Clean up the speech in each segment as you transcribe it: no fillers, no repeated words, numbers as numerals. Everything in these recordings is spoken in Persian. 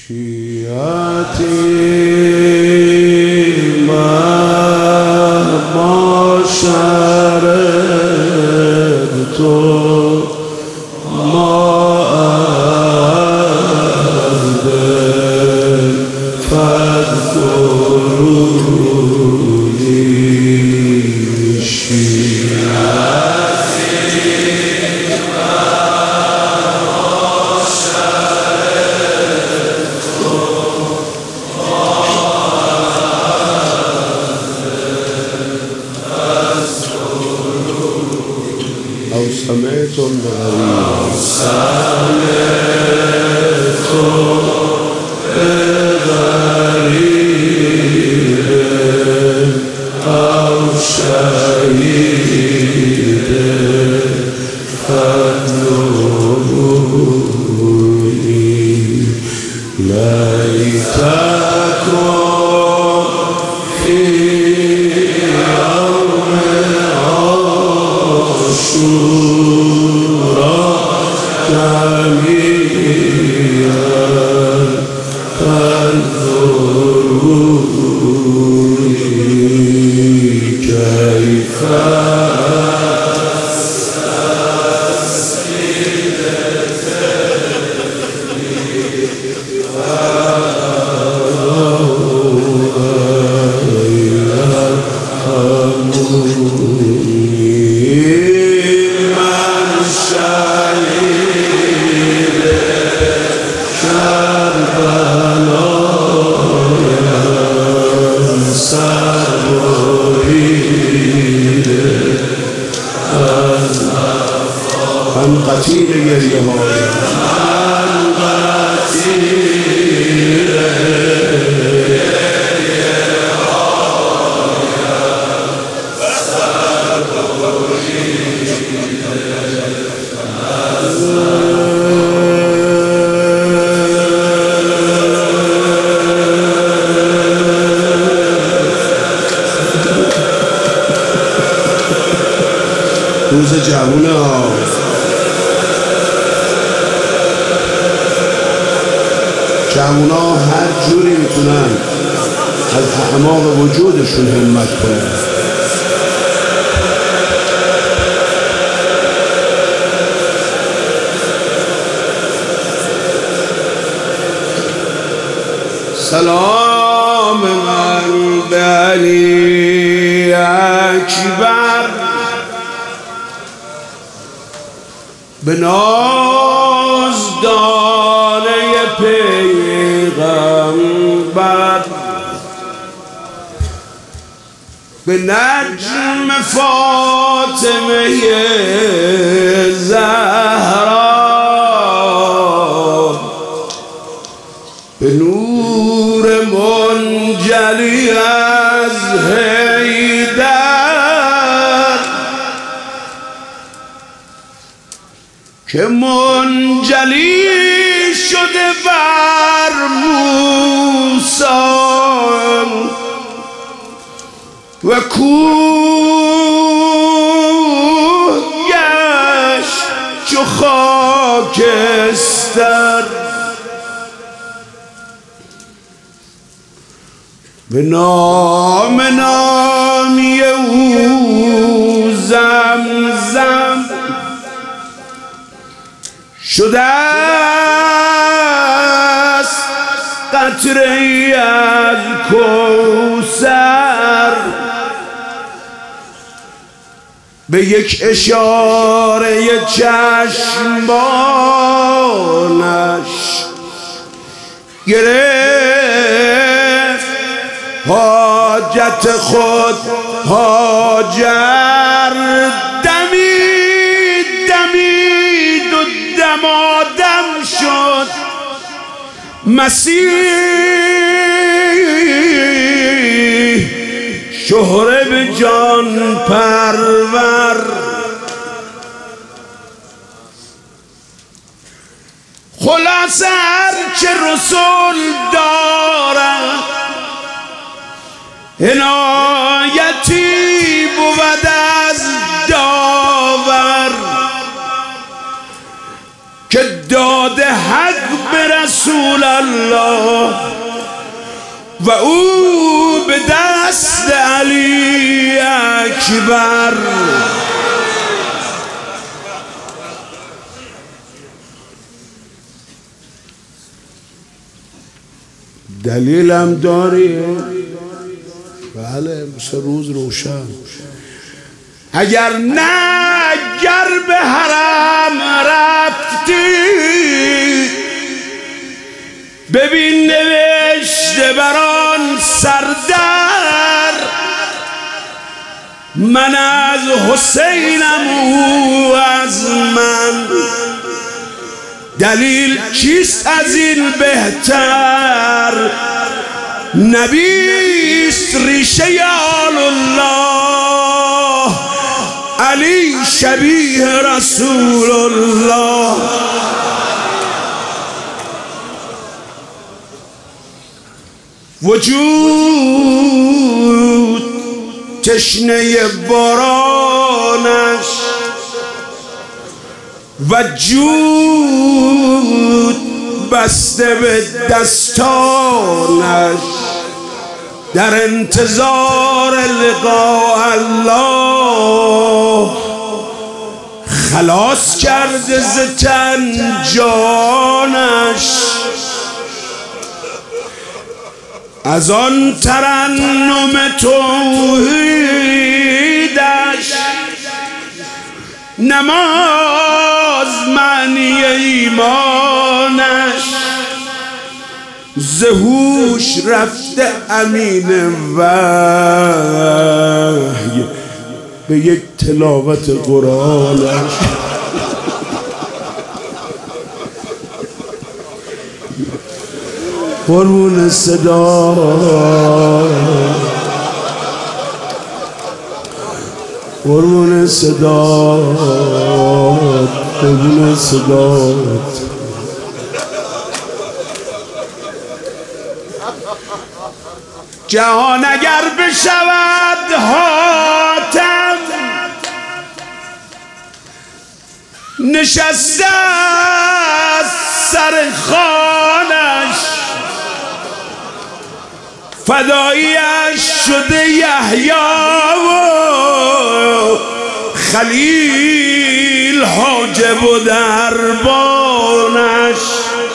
شیعتی مهما شربت ماء فاذكروني شیعتی أو سمعتم بغريب أو شهيد فادعوني ليتكم في يوم عاشوراء جميعا فانظروني كيف من قتیل گریه های روز جوونه ها جوونا هر جوری میتونن از اعماق وجودشون همت کنن. سلام من به علی اکبر به نازدانه پیغمبر به نجم فاطمه زهرا به نور منجلی از حیدر که منجلی شده بر موسی و کوه گشت چو خاکستر به نام نامی او زمزم شده است قطره از کوثر به یک اشاره چشمانش گرفت حاجت خود هاجر دمید و دمادم شد مسیح شهره به جان پرور خلاصه هرچه رسول دارد عنایتی بود از داور که داد حق به رسول الله و او به دست علی اکبر. دلیلم داری؟ بله، مثل روز روشن. اگر نه گر به حرم رفتی، ببین نوشته بران سردر، من از حسینم او از من. دلیل چیست از این بهتر؟ نبیست ریشه آل الله، علی شبیه رسول الله. وجود تشنه بارانش و جود بسته به دستانش، در انتظار لقاء الله. خلاص کرده ز تن جانش، از آن ترنم توحیدش. نماز معنی ایمانش، ز هوش رفته امین وحی به یک تلاوت قرآنش. قربون صدا، قربون صدا، قربون صدا. جهان اگر بشود حاتم، نشسته سر خوانش. فداییش شده یحیی و خلیل حاجب و دربانش.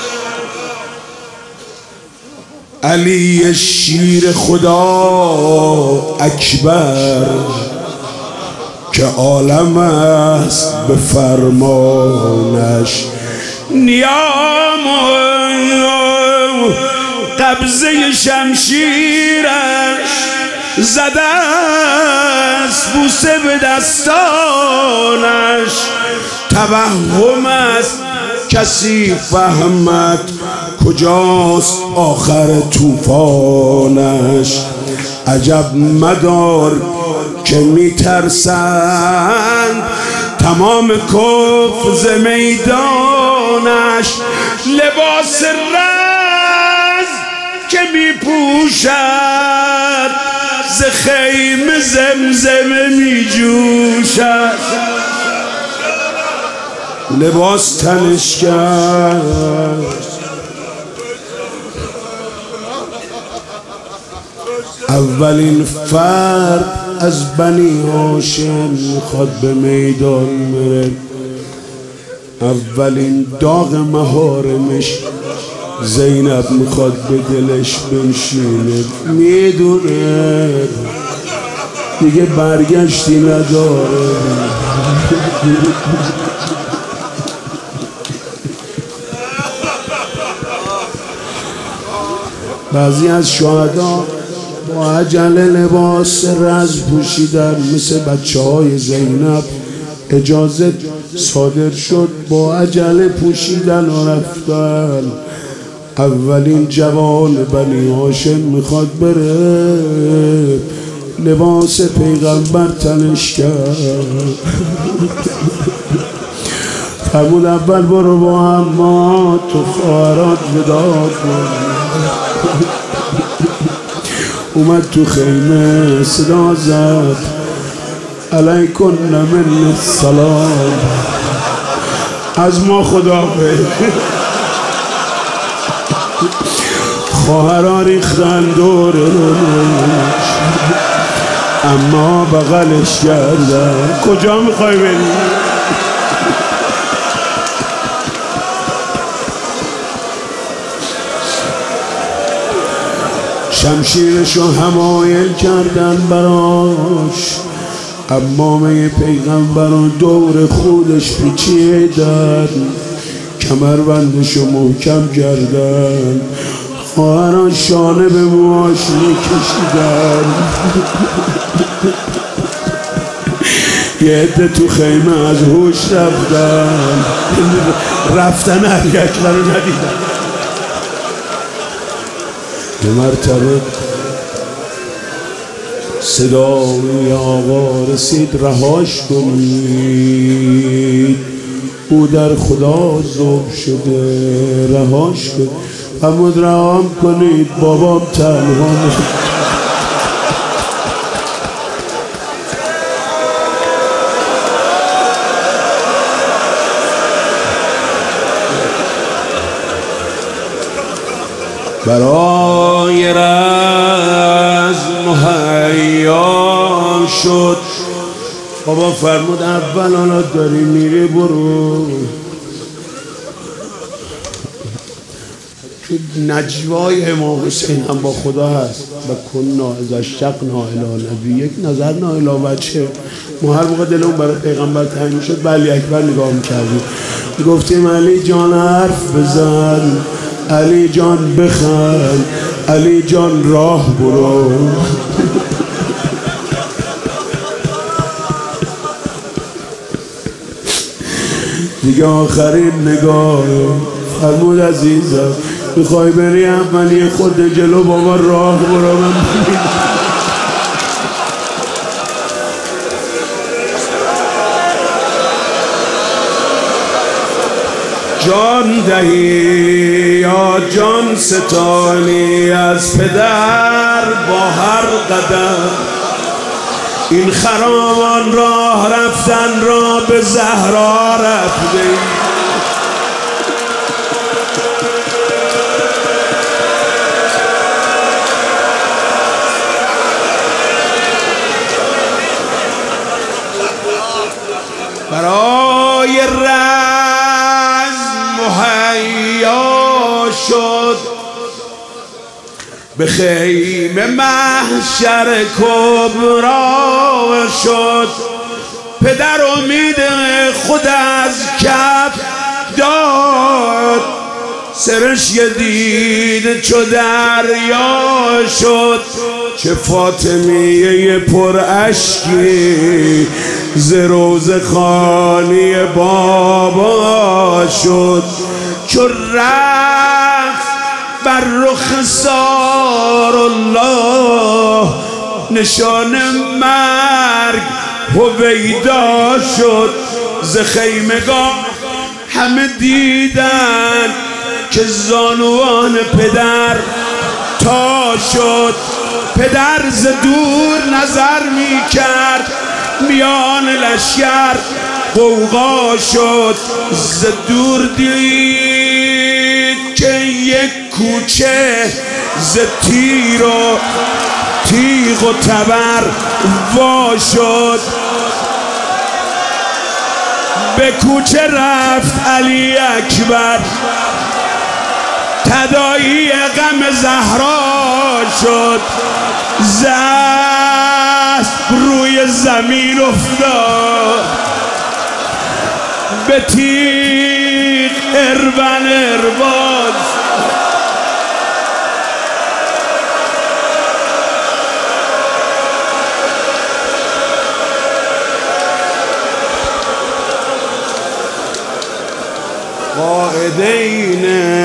علی شیر خدا اکبر که عالم است به فرمانش. نیام و قبضه شمشیرش، زده است بوسه به دستانش. توهم است کسی فهمد کجاست آخر طوفانش. عجب مدار که میترسند تمام کفر ز میدانش. لباس رز که میپوشد ز خیمه زمزمه میجوشد. لباس تنش کرد اولین فرد از بنی هاشم میخواد به میدان بره. اولین داغ مهارمش زینب میخواد به دلش بنشینه. میدونه دیگه برگشتی نداره. بعضی از شهدا با عجله لباس رز پوشیدن، مثل بچه های زینب اجازه صادر شد با عجله پوشیدن و رفتن. اولین جوان بنی هاشم میخواد بره، لباس پیغمبر تنش کرد. فرمود اول برو با اما تو خواهرات ودا کن. اومد تو خیمه صدا زد علیکن من السلام، از ما خداحافظ. خواهرها ریختن دورش اما بغلش کردن. کجا میخوای بری؟ شمشیرشو حمایل کردن براش، عمامه پیغمبران دور خودش پیچیدن، کمربندشو محکم کردن، خواهران شانه به موهاش میکشیدن. یه عده تو خیمه از هوش رفتن هر یک رو ندیدن. یه مرتبه صدای آقا رسید رهاش کنید، او در خدا ذوب شده، رهاش کنید. فرمود رهام کنید بابام تنها. برای رزم مهیا شد. بابا فرمود اول حالا داری میری برو. نجوای امام حسین هم با خدا هست و کنا اذا اشتقنا الی نبی یک نظر نه الی وجهه. ما هر موقع دلمون برای پیغمبر تنگ شد به علی اکبر نگاه میکردیم، گفتیم علی جان حرف بزن، علی جان بخند، علی جان راه برو. دیگه آخرین نگاه فرمود عزیزم میخوای بری اولی خود جلو بابا راه برو. من جان دهی یا جان ستانی از پدر با هر قدم، این خرامان راه رفتن را به زهرا رفته. برای رزم مهیا شد، به خیمه محشر کبرا شد. پدر امید خود از کف داد، سرش دید چو دریا شد. چه فاطمیه پر اشکی ز روضه خانی بابا شد. چو رفت بر رخ سار الله نشان مرگ هویدا شد. ز خیمگاه همه دیدن که زانوان پدر تا شد. پدر ز دور نظر می کرد، میان لشکر غوغا شد. ز دور دید که یک کوچه ز تیر و تیغ و تبر وا شد. به کوچه رفت علی اکبر، تداعی غم زهرا شد. زست روی زمین افتاد، به تیغ اربن ارباز. قائدین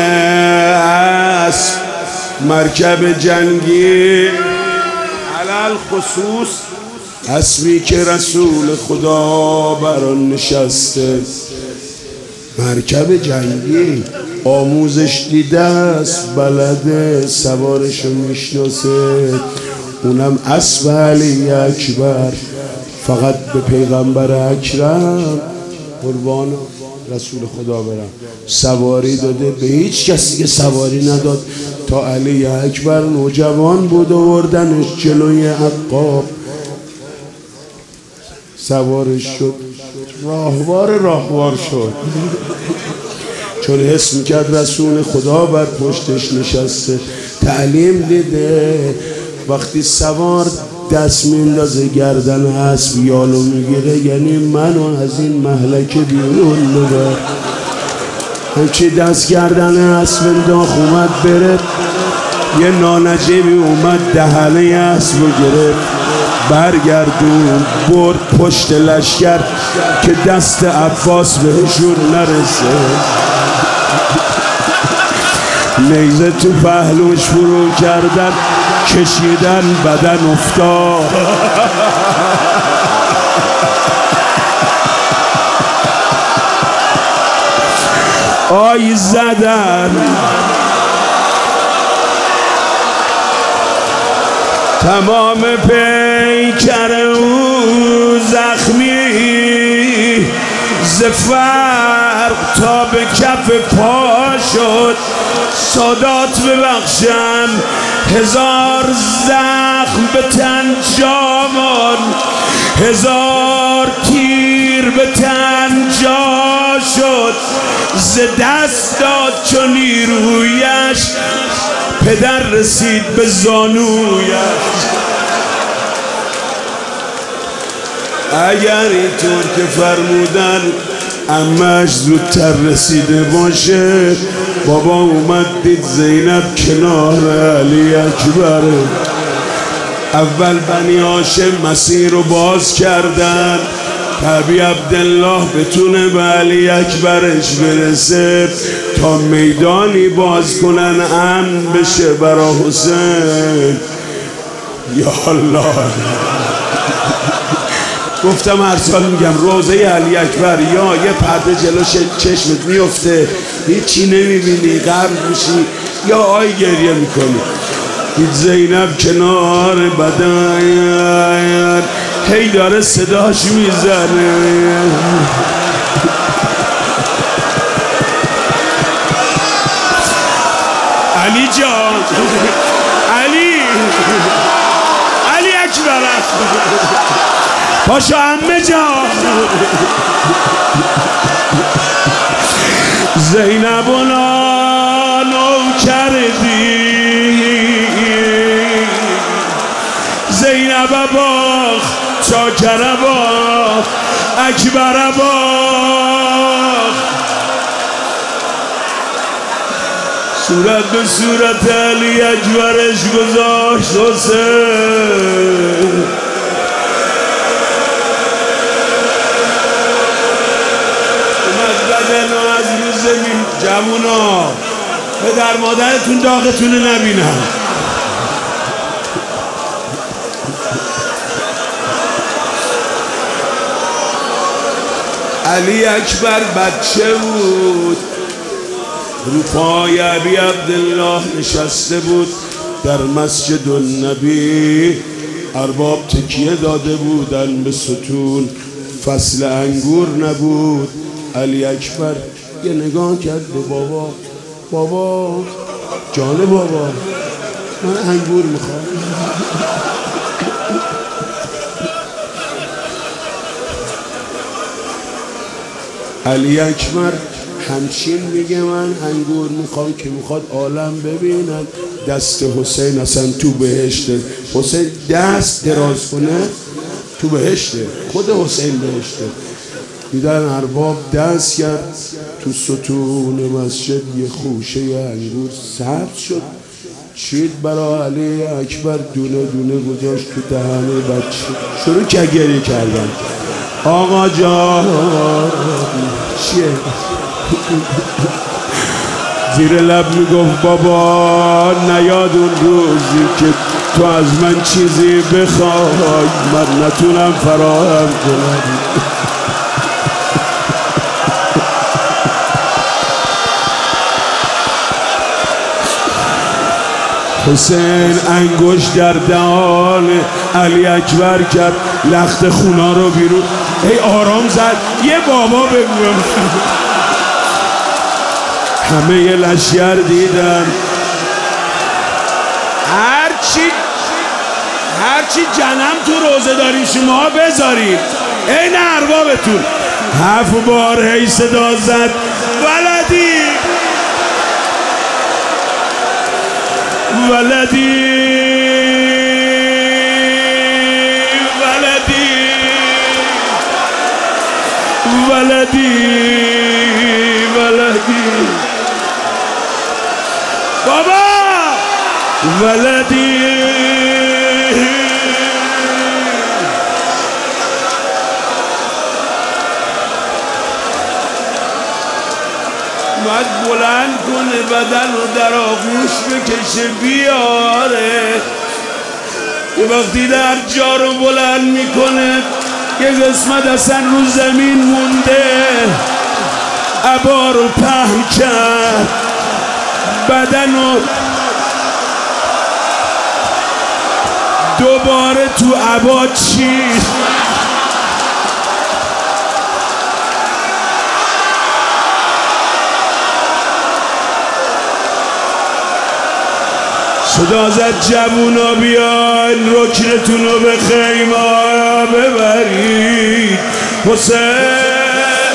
اسب مرکب جنگی علل خصوص اسبی که رسول خدا بر آن نشسته. مرکب جنگی آموزش دیده است، بلده، سوارشو میشناسه. اونم اسب علی اکبر، فقط به پیغمبر اکرم قربان رسول خدا برم سواری داده، به هیچ کسی که سواری نداد. تا علی اکبر نوجوان بود آوردنش جلوی عقاب، سوارش شد، راهوار شد، چون حس میکرد رسول خدا بر پشتش نشسته، تعلیم دیده. وقتی سوار دست میندازه گردن اسب یالو میگیره، یعنی منو از این مهلکه بیرون ببر. همچی دست گردن اسب انداخت اومد بره، یه نانجیبی اومد دهنه اسب رو گرفت، برگردون برد پشت لشکر که دست عباس بهشون نرسه. نیزه تو پهلوش فرو کردن، کشیدن بدن افتاد. آی زدن تمام پیکر او زخمی، ز فرق تا به کف پا شد. سادات ببخشن 1000 زخم به تن جامان، 1000 تیر به تن جا شد. ز دست داد چون نیرویش، پدر رسید به زانویش. اگر اینطور که فرمودن عمه‌اش زودتر رسیده باشه، بابا اومد دید زینب کنار علی اکبر. اول بنی هاشم مسیر رو باز کردن، ابی عبدالله بتونه به علی اکبرش برسه تا میدانی باز کنن امن بشه برا حسین. یا الله، گفتم هر سال میگم روزه علی اکبر یا یه پرده جلوش چشمت میفته هیچی نمیبینی غرق میشی، یا آی گریه میکنی. دید زینب کنار بدن هی داره صداش میزنه. علی جان، علی اکبر پاشا عمه جان. زینب و نانو کردی، زینب باخ، چاکر باخ، اکبر باخ. صورت به صورت علی اکبرش گذاشت حسین. از روز زمین جوونا پدر مادرتون داغتون نبینم. علی اکبر بچه بود، رو پای ابی عبدالله نشسته بود در مسجد النبی. ارباب تکیه داده بودن به ستون، فصل انگور نبود. علی اکبر یه نگاه کرد به بابا، بابا جان بابا من انگور میخوام. علی اکبر همچین میگه من انگور میخوام که میخواد عالم ببینن دست حسین اصلا تو بهشته. حسین دست دراز کنه تو بهشته، خود حسین بهشته. دیدن ارباب دست کرد تو ستون مسجد، یه خوشه انگور سبز شد، چید برای علی اکبر دونه دونه گذاشت تو دهن بچه. شروع که گریه کردن. آقا جان چیه؟ زیر لب میگفت بابا نیاد اون روزی که تو از من چیزی بخوای من نتونم فراهم کنم. حسین انگشت در دهان علی اکبر کرد، لخت خونا رو بیرون. ای آرام زد، یه بابا بگویم. همه لشکر دیدن هرچی جنم تو روزه دارین شما بذارین این اربابتون 7 بار هی صدا زد ولدی ولدی ولدی ولدی ولدی بابا ولدی باید بلند کنه بدن رو در آغوش بکشه بیاره یه وقتی در جا رو بلند میکنه یه قسمت اصلا رو زمین مونده عبا رو پهن کرد بدن رو دوباره تو عبا چید صدا زد جوونا بیاین رکنتون رو به خیمه ببرید حسین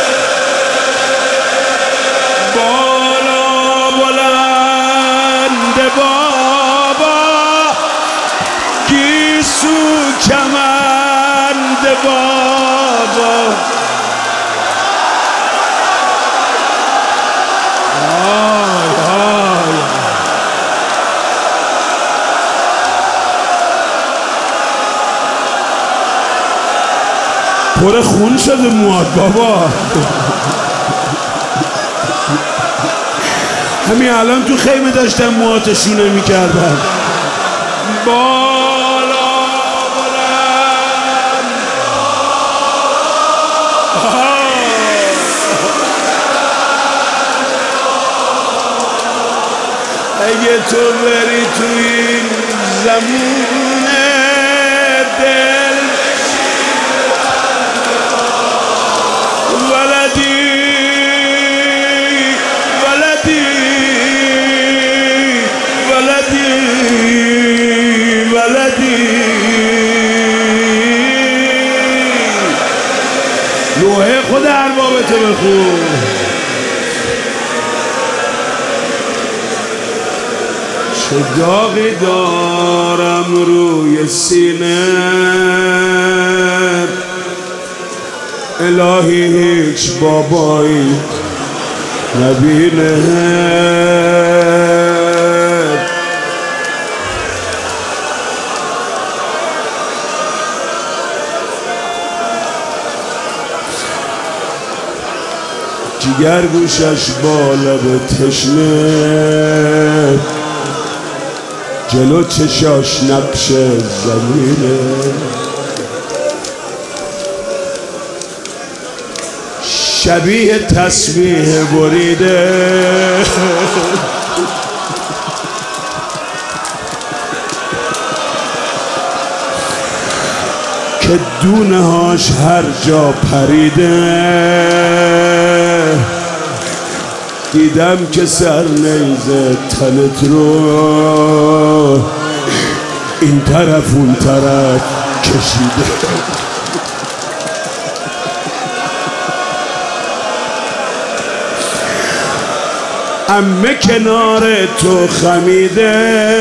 بالا بلند بابا گیسو کمند بابا پر خون شده مواد بابا همین الان تو خیمه داشتن موهاتشونه میکردن بالا بلند اگه تو بری تو این زمونه دل نوحه خود اربابتو بخون چه داغی دارم روی سینه الهی هیچ بابایی نبینه جگر گوشش با لب تشنه جلو چشاش نقش زمینه شبیه تسبیح بریده که دونه هاش هر جا پریده دیدم که سر نیزه تنت رو این طرف اون طرف کشیده عمه کنار تو خمیده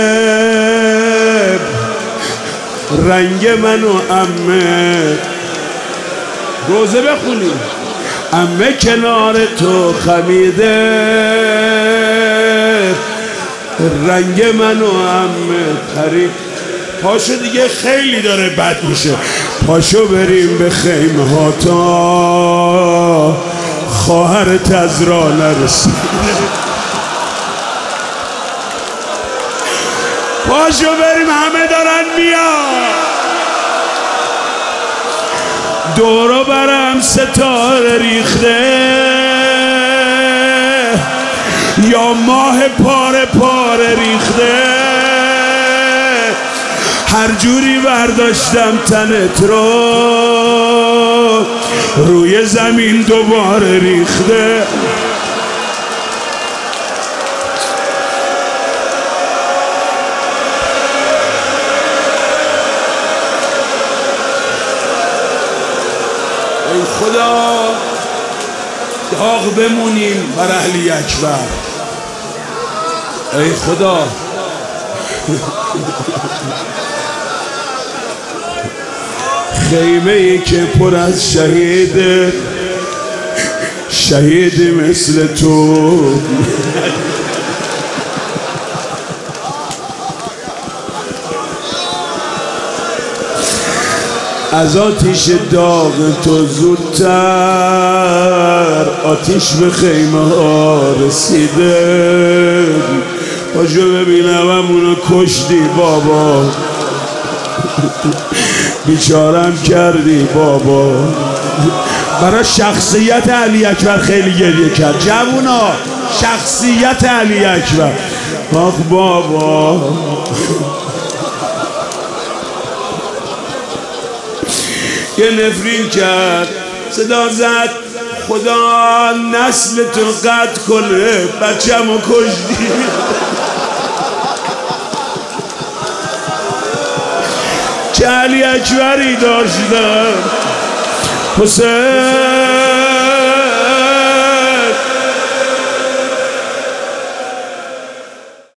رنگ من و عمه روزه بخونیم عمه کنار تو خمیده رنگ من و عمه پرید پاشو دیگه خیلی داره بد میشه پاشو بریم به خیمه ها تا خواهرت از راه نرسید پاشو بریم همه دارن میان دورو برم ستاره ریخته یا ماه پاره پاره ریخته هر جوری برداشتم تنت رو روی زمین دوباره ریخته داغ بمونیم بر علی اکبر. ای خدا خیمه ای که پر از شهید مثل تو، از آتیش داغ تو زودتر آتیش به خیمه ها رسیده. پاشو ببینم همونو کشتی بابا، بیچارم کردی بابا. برای شخصیت علی اکبر خیلی گریه کرد جوونا، شخصیت علی اکبر. آخ بابا یه نفرین کرد، صدا زد خدا نسل تو قطع کنه، بچه‌مو کشتی. چه علی اکبری داشتم حسین.